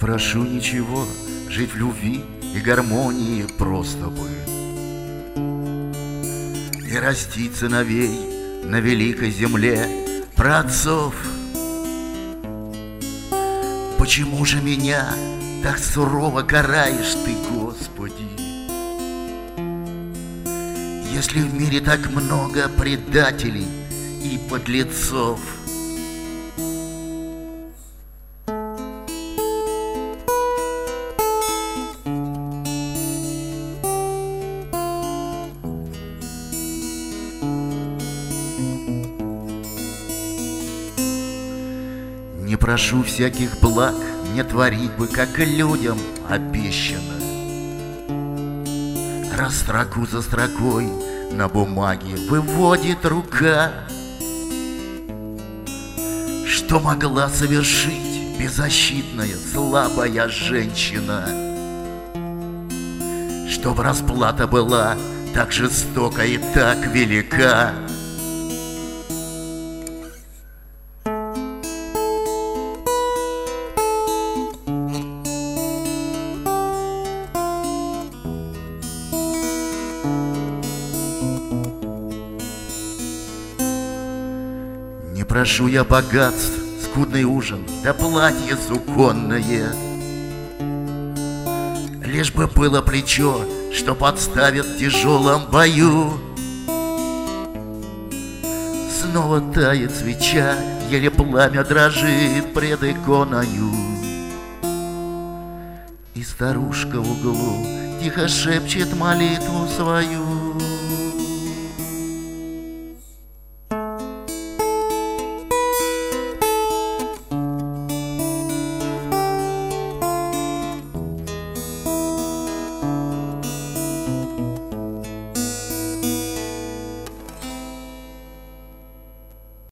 прошу ничего, жить в любви и гармонии просто бы, и растить сыновей на великой земле праотцов. Почему же меня так сурово караешь ты, Господи? Если в мире так много предателей и подлецов. Не прошу всяких благ, не творить бы, как людям обещано. Раз строку за строкой на бумаге выводит рука, что могла совершить беззащитная, слабая женщина, чтоб расплата была так жестока и так велика. Не прошу я богатств, скудный ужин, да платье суконное. Лишь бы было плечо, что подставит в тяжелом бою. Снова тает свеча, еле пламя дрожит пред иконою. И старушка в углу тихо шепчет молитву свою.